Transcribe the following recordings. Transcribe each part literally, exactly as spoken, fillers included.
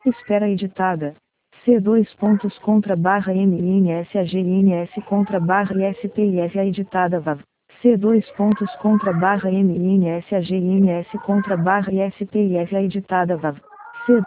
Espera editada. C dois pontos contra barra M N S A G N S contra barra I S P I F A editada V A V. C dois pontos contra barra M N S A G N S contra barra I S P I F A editada V A V. C.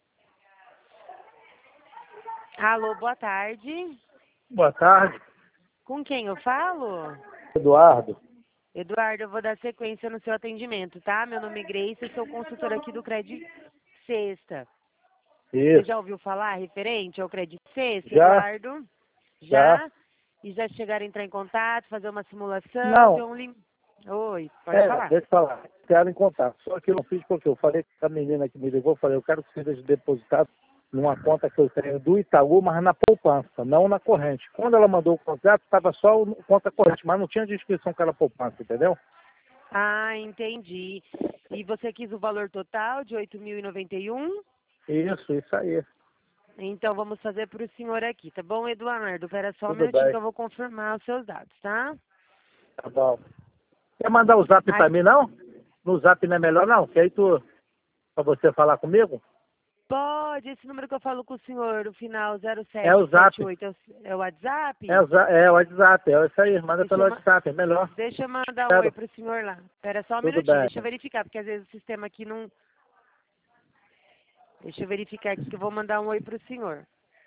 Alô, boa tarde. Boa tarde, Com quem eu falo? Eduardo. Eduardo, eu vou dar sequência no seu atendimento, tá? Meu nome é Grace, eu sou consultora aqui do Credit Sexta. Você Isso, já ouviu falar referente ao Credit Sexta, Já. Eduardo? Já. Já? E já chegaram a entrar em contato, fazer uma simulação, Não. ter um lim... Oi, pode é, falar. deixa eu falar. Quero em contato. Só que eu não fiz porque eu falei com a menina que me ligou, eu falei, eu quero que seja depositado numa conta que eu tenho do Itaú, mas na poupança, não na corrente. Quando ela mandou o contrato, estava só o conta corrente, mas não tinha descrição que era poupança, entendeu? Ah, entendi. E você quis o valor total de oito mil e noventa e um? Isso, isso aí. Então vamos fazer para o senhor aqui, tá bom, Eduardo? Espera só um Tudo minutinho bem. que eu vou confirmar os seus dados, tá? Tá bom. Quer mandar o zap Ai, pra mim, não? No zap não é melhor, não? Que aí tu, pra você falar comigo? pode, esse número que eu falo com o senhor, o final zero É o sete zap. sete oito, é o é o WhatsApp? É o, za- é o WhatsApp, é isso aí. Manda Deixa pelo eu, ma- WhatsApp, é melhor. deixa eu mandar um oi Quero. pro senhor lá. Espera só um Tudo minutinho, bem. deixa eu verificar, porque às vezes o sistema aqui não... Deixa eu verificar aqui que eu vou mandar um oi pro senhor.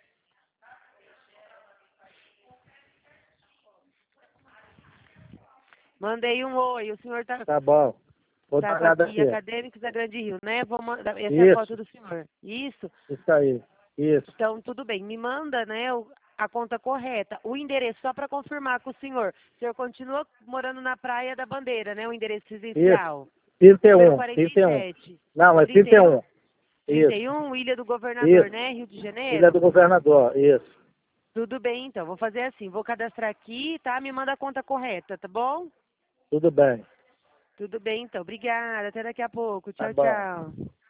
Mandei um oi, o senhor tá, Tá bom. Vou tá dar com uma olhada aqui, aqui. Acadêmicos da Grande Rio, né? Vou mandar, essa é a Isso, foto do senhor. Isso? isso aí. Isso. Então, tudo bem. Me manda, né, o- a conta correta. O endereço, só para confirmar com o senhor. O senhor continua morando na Praia da Bandeira, né? O endereço Isso. residencial. Número trinta e um. quarenta e trinta e um. sete. Não, é trinta trinta e e um. um. trinta Isso. e um, Ilha do Governador, Isso. né? Rio de Ilha do Janeiro. Governador. Isso. Tudo bem, então. Vou fazer assim. Vou cadastrar aqui, tá? Me manda a conta correta, tá bom? Tudo bem. Tudo bem, então. Obrigada. Até daqui a pouco. Tá Tchau, bom. tchau.